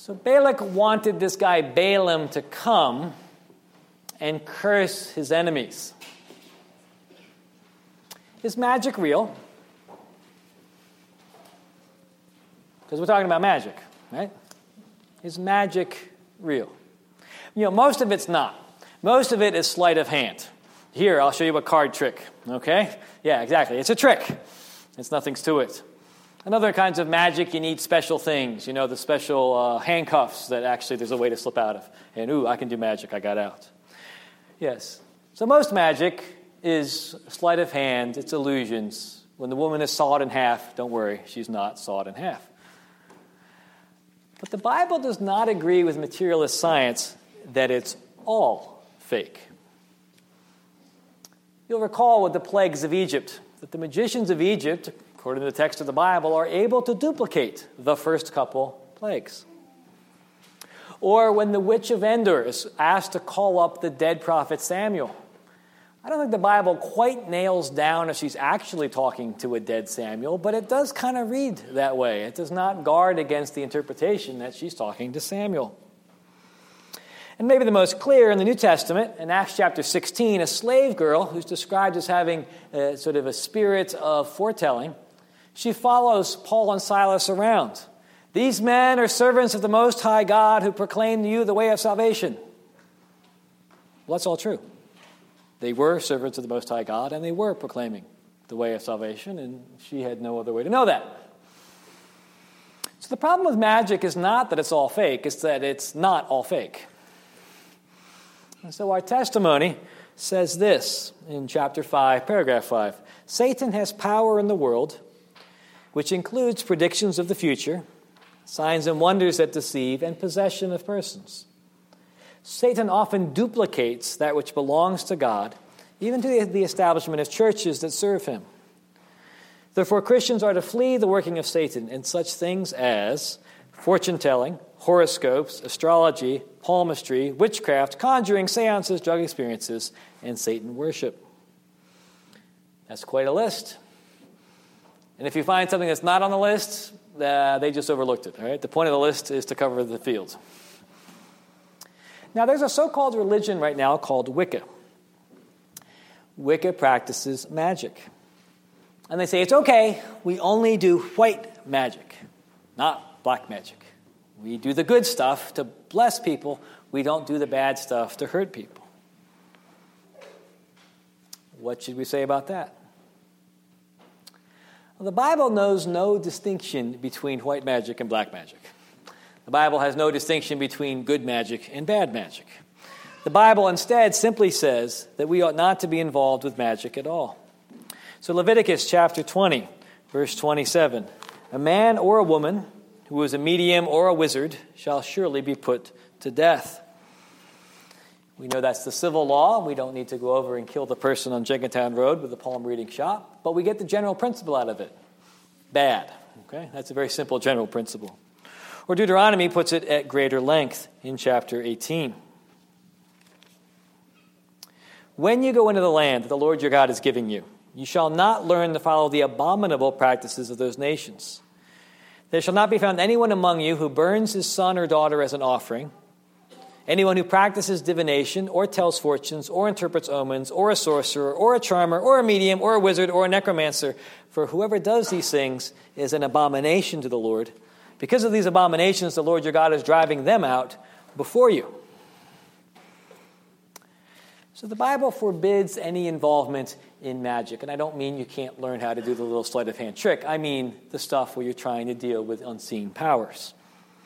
So Balak wanted this guy Balaam to come and curse his enemies. Is magic real? Because we're talking about magic, right? Is magic real? Most of it's not. Most of it is sleight of hand. Here, I'll show you a card trick, okay? Yeah, exactly. It's a trick. It's nothing to it. And other kinds of magic, you need special things. The special handcuffs that actually there's a way to slip out of. And, I can do magic. I got out. Yes. So most magic is sleight of hand. It's illusions. When the woman is sawed in half, don't worry, she's not sawed in half. But the Bible does not agree with materialist science that it's all fake. You'll recall with the plagues of Egypt that the magicians of Egypt, according to the text of the Bible, are able to duplicate the first couple plagues. Or when the witch of Endor is asked to call up the dead prophet Samuel. I don't think the Bible quite nails down if she's actually talking to a dead Samuel, but it does kind of read that way. It does not guard against the interpretation that she's talking to Samuel. And maybe the most clear in the New Testament, in Acts chapter 16, a slave girl who's described as having sort of a spirit of foretelling, she follows Paul and Silas around. These men are servants of the Most High God who proclaim to you the way of salvation. Well, that's all true. They were servants of the Most High God, and they were proclaiming the way of salvation, and she had no other way to know that. So the problem with magic is not that it's all fake, it's that it's not all fake. And so our testimony says this in chapter 5, paragraph 5. Satan has power in the world, which includes predictions of the future, signs and wonders that deceive, and possession of persons. Satan often duplicates that which belongs to God, even to the establishment of churches that serve him. Therefore, Christians are to flee the working of Satan in such things as fortune-telling, horoscopes, astrology, palmistry, witchcraft, conjuring, seances, drug experiences, and Satan worship. That's quite a list. And if you find something that's not on the list, they just overlooked it. All right? The point of the list is to cover the field. Now, there's a so-called religion right now called Wicca. Wicca practices magic. And they say, it's okay, we only do white magic, not black magic. We do the good stuff to bless people. We don't do the bad stuff to hurt people. What should we say about that? Well, the Bible knows no distinction between white magic and black magic. The Bible has no distinction between good magic and bad magic. The Bible instead simply says that we ought not to be involved with magic at all. So Leviticus chapter 20, verse 27, a man or a woman who is a medium or a wizard shall surely be put to death. We know that's the civil law. We don't need to go over and kill the person on Jenkintown Road with a palm reading shop, but we get the general principle out of it. Bad. Okay? That's a very simple general principle. Or Deuteronomy puts it at greater length in chapter 18. When you go into the land that the Lord your God is giving you, you shall not learn to follow the abominable practices of those nations. There shall not be found anyone among you who burns his son or daughter as an offering, anyone who practices divination or tells fortunes or interprets omens or a sorcerer or a charmer or a medium or a wizard or a necromancer. For whoever does these things is an abomination to the Lord. Because of these abominations, the Lord your God is driving them out before you. So the Bible forbids any involvement in magic. And I don't mean you can't learn how to do the little sleight of hand trick. I mean the stuff where you're trying to deal with unseen powers.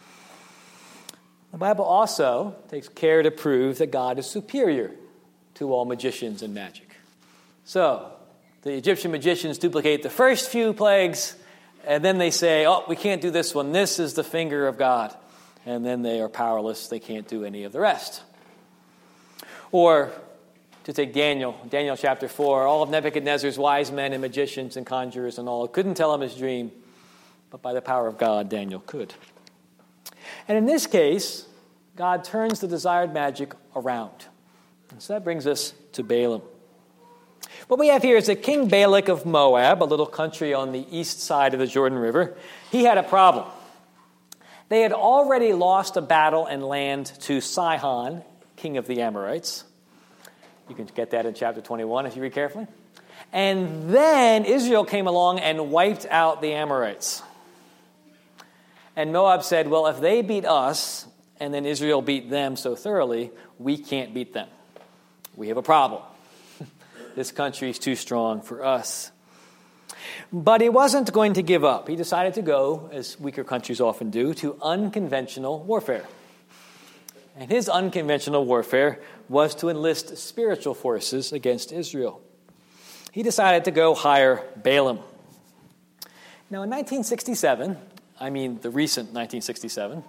The Bible also takes care to prove that God is superior to all magicians and magic. So the Egyptian magicians duplicate the first few plagues, and then they say, oh, we can't do this one. This is the finger of God. And then they are powerless. They can't do any of the rest. Or to take Daniel chapter 4, all of Nebuchadnezzar's wise men and magicians and conjurers and all couldn't tell him his dream, but by the power of God, Daniel could. And in this case, God turns the desired magic around. And so that brings us to Balaam. What we have here is that King Balak of Moab, a little country on the east side of the Jordan River, he had a problem. They had already lost a battle and land to Sihon, king of the Amorites. You can get that in chapter 21 if you read carefully. And then Israel came along and wiped out the Amorites. And Moab said, well, if they beat us, and then Israel beat them so thoroughly, we can't beat them. We have a problem. This country is too strong for us. But he wasn't going to give up. He decided to go, as weaker countries often do, to unconventional warfare. And his unconventional warfare was to enlist spiritual forces against Israel. He decided to go hire Balaam. Now, in 1967, the recent 1967,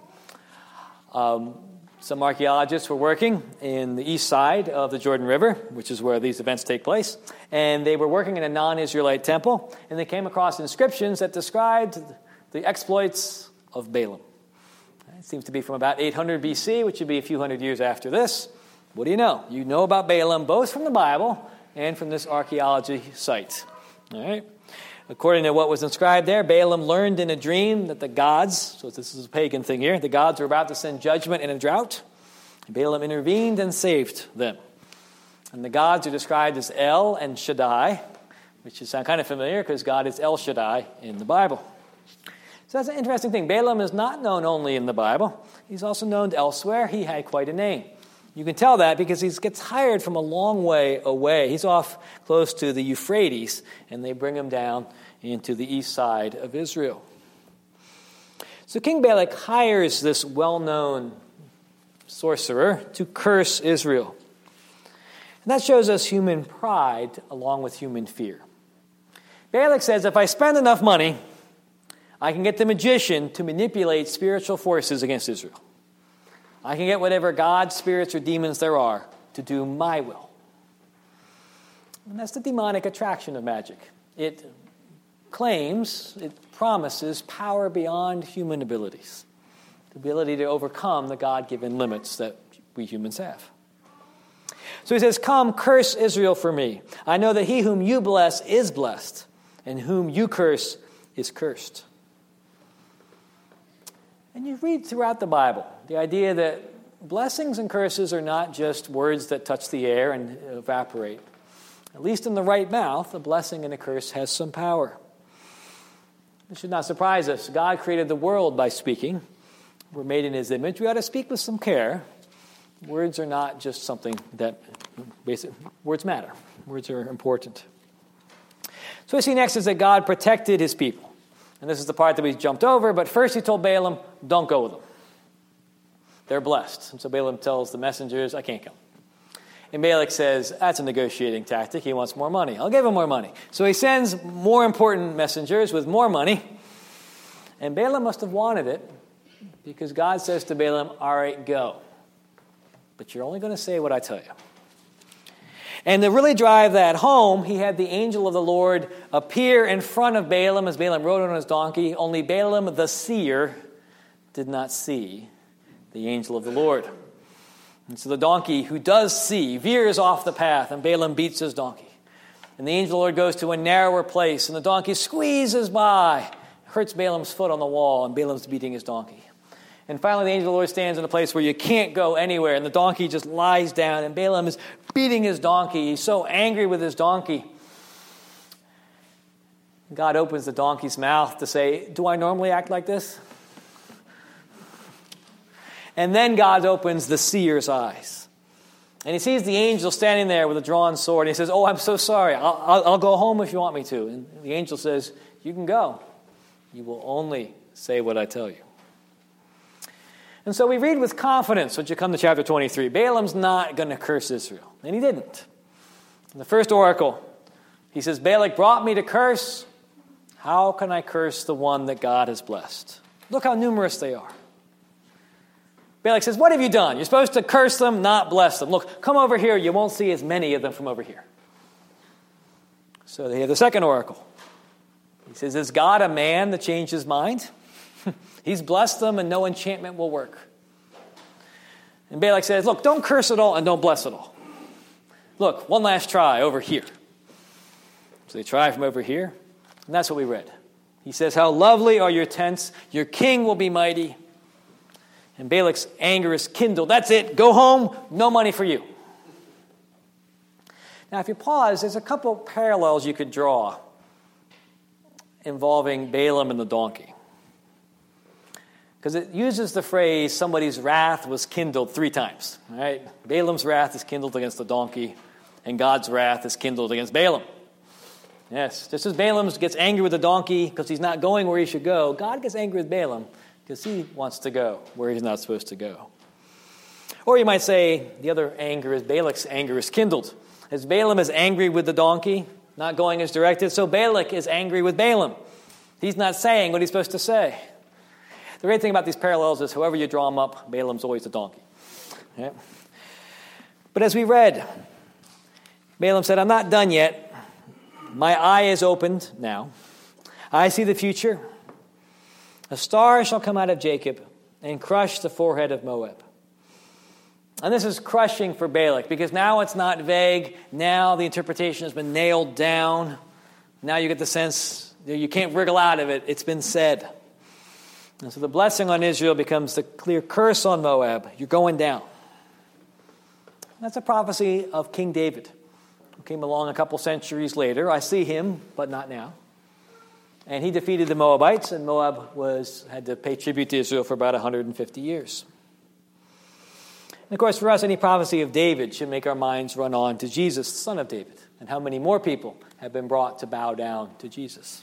some archaeologists were working in the east side of the Jordan River, which is where these events take place, and they were working in a non-Israelite temple, and they came across inscriptions that described the exploits of Balaam. It seems to be from about 800 BC, which would be a few hundred years after this. What do you know? You know about Balaam both from the Bible and from this archaeology site. All right? According to what was inscribed there, Balaam learned in a dream that the gods, so this is a pagan thing here, the gods were about to send judgment in a drought. Balaam intervened and saved them. And the gods are described as El and Shaddai, which is kind of familiar because God is El Shaddai in the Bible. So that's an interesting thing. Balaam is not known only in the Bible. He's also known elsewhere. He had quite a name. You can tell that because he gets hired from a long way away. He's off close to the Euphrates, and they bring him down into the east side of Israel. So King Balak hires this well-known sorcerer to curse Israel. And that shows us human pride along with human fear. Balak says, if I spend enough money, I can get the magician to manipulate spiritual forces against Israel. I can get whatever gods, spirits, or demons there are to do my will. And that's the demonic attraction of magic. It claims, it promises power beyond human abilities. The ability to overcome the God-given limits that we humans have. So he says, come, curse Israel for me. I know that he whom you bless is blessed, and whom you curse is cursed. And you read throughout the Bible the idea that blessings and curses are not just words that touch the air and evaporate. At least in the right mouth, a blessing and a curse has some power. This should not surprise us. God created the world by speaking. We're made in his image. We ought to speak with some care. Words are not just something that, words matter. Words are important. So we see next is that God protected his people. And this is the part that we jumped over, but first he told Balaam, don't go with them. They're blessed. And so Balaam tells the messengers, I can't come. And Balak says, that's a negotiating tactic. He wants more money. I'll give him more money. So he sends more important messengers with more money. And Balaam must have wanted it because God says to Balaam, all right, go. But you're only going to say what I tell you. And to really drive that home, he had the angel of the Lord appear in front of Balaam as Balaam rode on his donkey. Only Balaam the seer did not see the angel of the Lord. And so the donkey who does see veers off the path, and Balaam beats his donkey. And the angel of the Lord goes to a narrower place, and the donkey squeezes by, hurts Balaam's foot on the wall, and Balaam's beating his donkey. And finally, the angel of the Lord stands in a place where you can't go anywhere, and the donkey just lies down, and Balaam is beating his donkey. He's so angry with his donkey. God opens the donkey's mouth to say, do I normally act like this? And then God opens the seer's eyes. And he sees the angel standing there with a drawn sword, and he says, oh, I'm so sorry. I'll go home if you want me to. And the angel says, you can go. You will only say what I tell you. And so we read with confidence when you come to chapter 23. Balaam's not going to curse Israel. And he didn't. In the first oracle, he says, Balak brought me to curse. How can I curse the one that God has blessed? Look how numerous they are. Balak says, what have you done? You're supposed to curse them, not bless them. Look, come over here. You won't see as many of them from over here. So they have the second oracle. He says, is God a man that changed his mind? He's blessed them and no enchantment will work. And Balak says, look, don't curse at all and don't bless at all. Look, one last try over here. So they try from over here, and that's what we read. He says, how lovely are your tents. Your king will be mighty. And Balak's anger is kindled. That's it. Go home. No money for you. Now, if you pause, there's a couple parallels you could draw involving Balaam and the donkey. Because it uses the phrase, somebody's wrath was kindled 3 times. Right? Balaam's wrath is kindled against the donkey, and God's wrath is kindled against Balaam. Yes, just as Balaam gets angry with the donkey because he's not going where he should go, God gets angry with Balaam because he wants to go where he's not supposed to go. Or you might say the other anger is Balak's anger is kindled. As Balaam is angry with the donkey, not going as directed, so Balak is angry with Balaam. He's not saying what he's supposed to say. The great thing about these parallels is however you draw them up, Balaam's always the donkey. Yeah. But as we read, Balaam said, I'm not done yet. My eye is opened now. I see the future. A star shall come out of Jacob and crush the forehead of Moab. And this is crushing for Balak because now it's not vague. Now the interpretation has been nailed down. Now you get the sense you can't wriggle out of it. It's been said. And so the blessing on Israel becomes the clear curse on Moab. You're going down. That's a prophecy of King David, who came along a couple centuries later. I see him, but not now. And he defeated the Moabites, and Moab had to pay tribute to Israel for about 150 years. And of course, for us, any prophecy of David should make our minds run on to Jesus, the son of David, and how many more people have been brought to bow down to Jesus.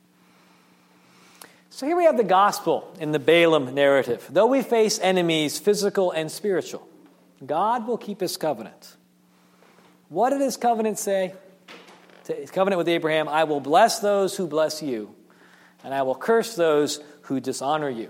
So here we have the gospel in the Balaam narrative. Though we face enemies, physical and spiritual, God will keep his covenant. What did his covenant say? His covenant with Abraham, I will bless those who bless you, and I will curse those who dishonor you.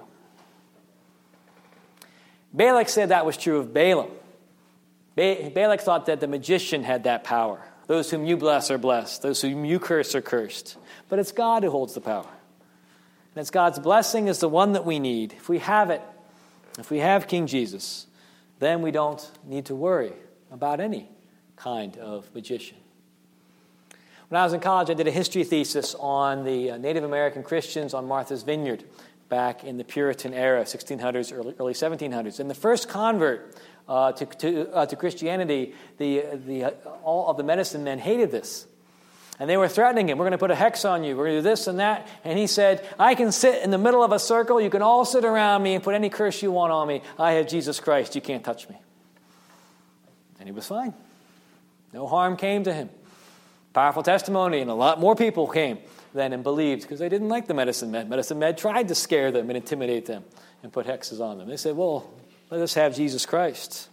Balak said that was true of Balaam. Balak thought that the magician had that power. Those whom you bless are blessed. Those whom you curse are cursed. But it's God who holds the power. And it's God's blessing is the one that we need. If we have it, if we have King Jesus, then we don't need to worry about any kind of magician. When I was in college, I did a history thesis on the Native American Christians on Martha's Vineyard back in the Puritan era, 1600s, early 1700s. And the first convert to Christianity, all of the medicine men hated this. And they were threatening him. We're going to put a hex on you. We're going to do this and that. And he said, I can sit in the middle of a circle. You can all sit around me and put any curse you want on me. I have Jesus Christ. You can't touch me. And he was fine. No harm came to him. Powerful testimony, and a lot more people came then and believed because they didn't like the medicine men. Medicine men tried to scare them and intimidate them and put hexes on them. They said, well, let us have Jesus Christ.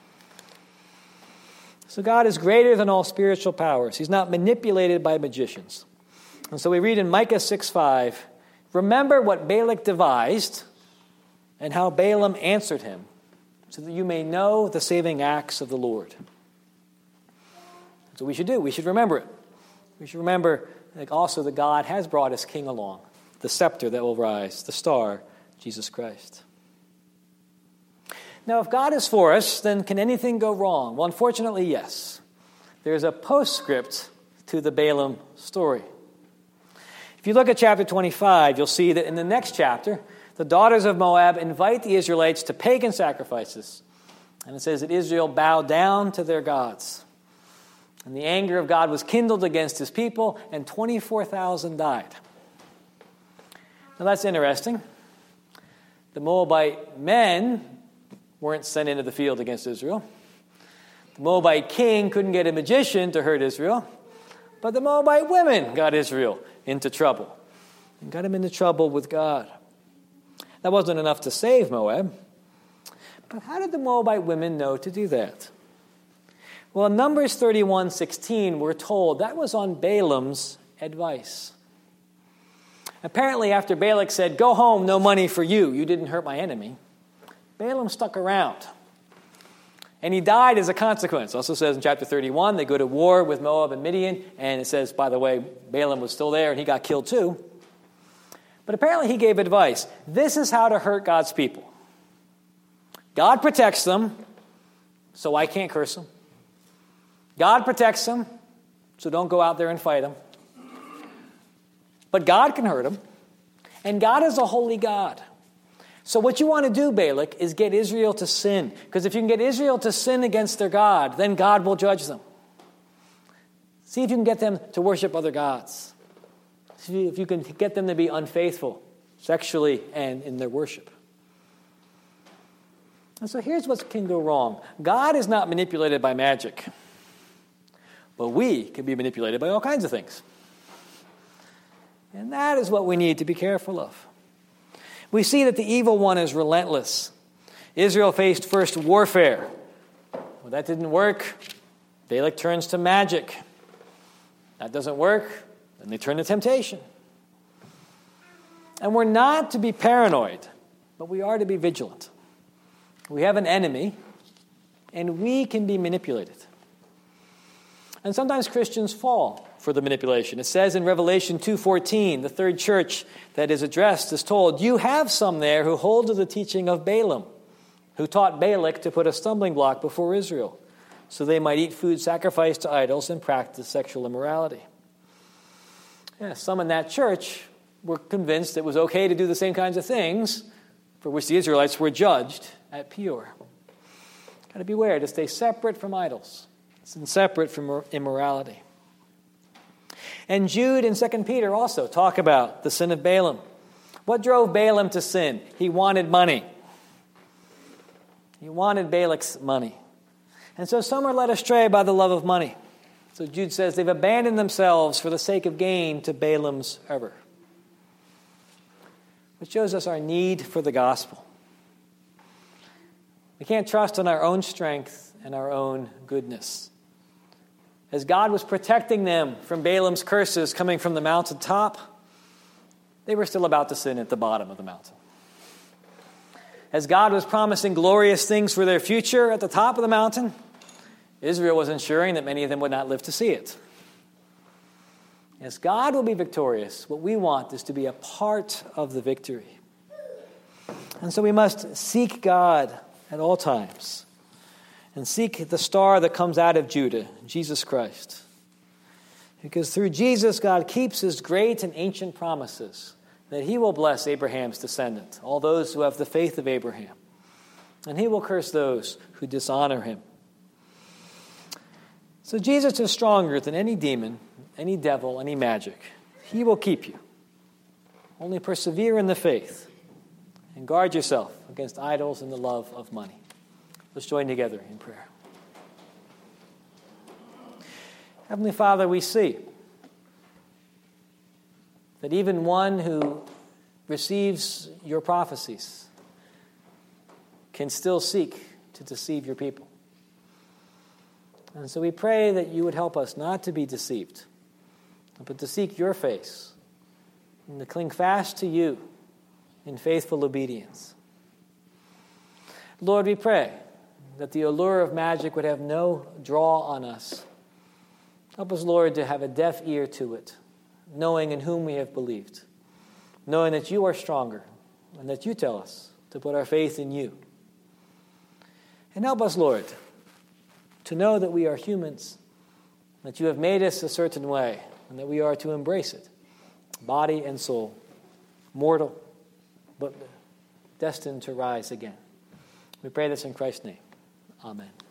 So God is greater than all spiritual powers. He's not manipulated by magicians. And so we read in Micah 6:5, remember what Balak devised and how Balaam answered him, so that you may know the saving acts of the Lord. That's what we should do. We should remember it. We should remember also that God has brought his king along, the scepter that will rise, the star, Jesus Christ. Now, if God is for us, then can anything go wrong? Well, unfortunately, yes. There's a postscript to the Balaam story. If you look at chapter 25, you'll see that in the next chapter, the daughters of Moab invite the Israelites to pagan sacrifices. And it says that Israel bowed down to their gods. And the anger of God was kindled against his people, and 24,000 died. Now that's interesting. The Moabite men weren't sent into the field against Israel. The Moabite king couldn't get a magician to hurt Israel. But the Moabite women got Israel into trouble. And got him into trouble with God. That wasn't enough to save Moab. But how did the Moabite women know to do that? Well, in Numbers 31:16, we're told that was on Balaam's advice. Apparently, after Balak said, go home, no money for you, you didn't hurt my enemy, Balaam stuck around. And he died as a consequence. It also says in chapter 31, they go to war with Moab and Midian, and it says, by the way, Balaam was still there and he got killed too. But apparently he gave advice. This is how to hurt God's people. God protects them, so I can't curse them. God protects them, so don't go out there and fight them. But God can hurt them. And God is a holy God. So what you want to do, Balak, is get Israel to sin. Because if you can get Israel to sin against their God, then God will judge them. See if you can get them to worship other gods. See if you can get them to be unfaithful sexually and in their worship. And so here's what can go wrong. God is not manipulated by magic. But we can be manipulated by all kinds of things. And that is what we need to be careful of. We see that the evil one is relentless. Israel faced first warfare. Well, that didn't work. Balak turns to magic. That doesn't work. Then they turn to temptation. And we're not to be paranoid, but we are to be vigilant. We have an enemy, and we can be manipulated. And sometimes Christians fall for the manipulation. It says in Revelation 2:14, the third church that is addressed is told, "You have some there who hold to the teaching of Balaam, who taught Balak to put a stumbling block before Israel, so they might eat food sacrificed to idols and practice sexual immorality." Yeah, some in that church were convinced it was okay to do the same kinds of things for which the Israelites were judged at Peor. Got to beware to stay separate from idols and separate from immorality. And Jude and 2 Peter also talk about the sin of Balaam. What drove Balaam to sin? He wanted money. He wanted Balak's money. And so some are led astray by the love of money. So Jude says they've abandoned themselves for the sake of gain to Balaam's error. Which shows us our need for the gospel. We can't trust in our own strength and our own goodness. As God was protecting them from Balaam's curses coming from the mountaintop, they were still about to sin at the bottom of the mountain. As God was promising glorious things for their future at the top of the mountain, Israel was ensuring that many of them would not live to see it. As God will be victorious, what we want is to be a part of the victory. And so we must seek God at all times and seek the star that comes out of Judah, Jesus Christ. Because through Jesus, God keeps his great and ancient promises that he will bless Abraham's descendant, all those who have the faith of Abraham. And he will curse those who dishonor him. So Jesus is stronger than any demon, any devil, any magic. He will keep you. Only persevere in the faith and guard yourself against idols and the love of money. Let's join together in prayer. Heavenly Father, we see that even one who receives your prophecies can still seek to deceive your people. And so we pray that you would help us not to be deceived, but to seek your face and to cling fast to you in faithful obedience. Lord, we pray that the allure of magic would have no draw on us. Help us, Lord, to have a deaf ear to it, knowing in whom we have believed, knowing that you are stronger and that you tell us to put our faith in you. And help us, Lord, to know that we are humans, that you have made us a certain way, and that we are to embrace it, body and soul, mortal, but destined to rise again. We pray this in Christ's name. Amen.